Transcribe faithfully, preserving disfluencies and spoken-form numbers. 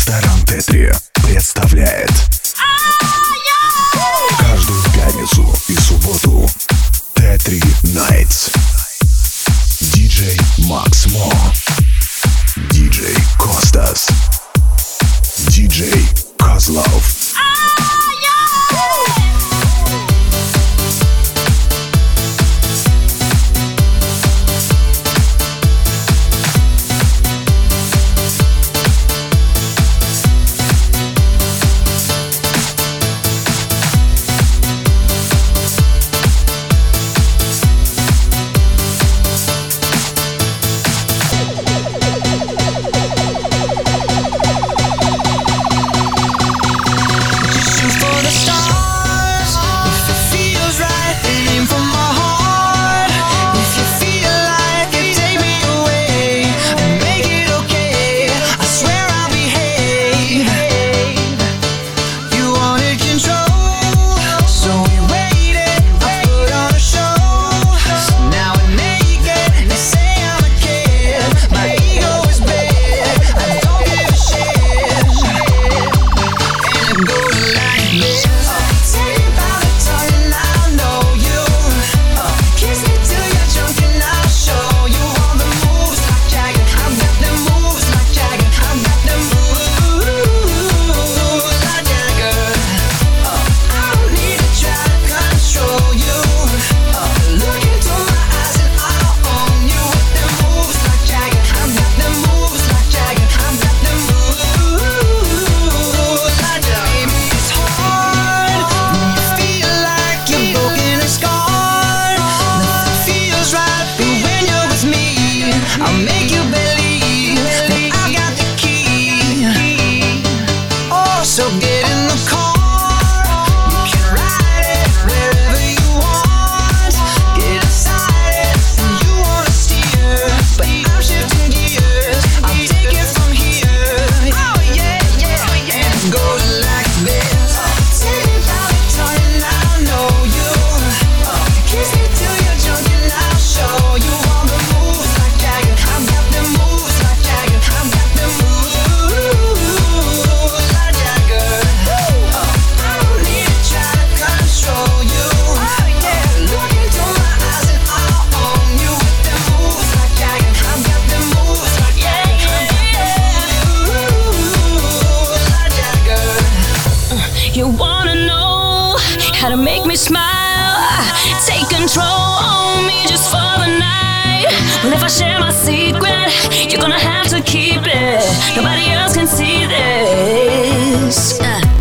Ресторан Тетри представляет каждую пятницу и субботу Тетри Найтс. Диджей Макс Мо, диджей Костас, диджей Козлов. You wanna know how to make me smile? Take control on me just for the night. Well, if I share my secret, you're gonna have to keep it. Nobody else can see this. Uh.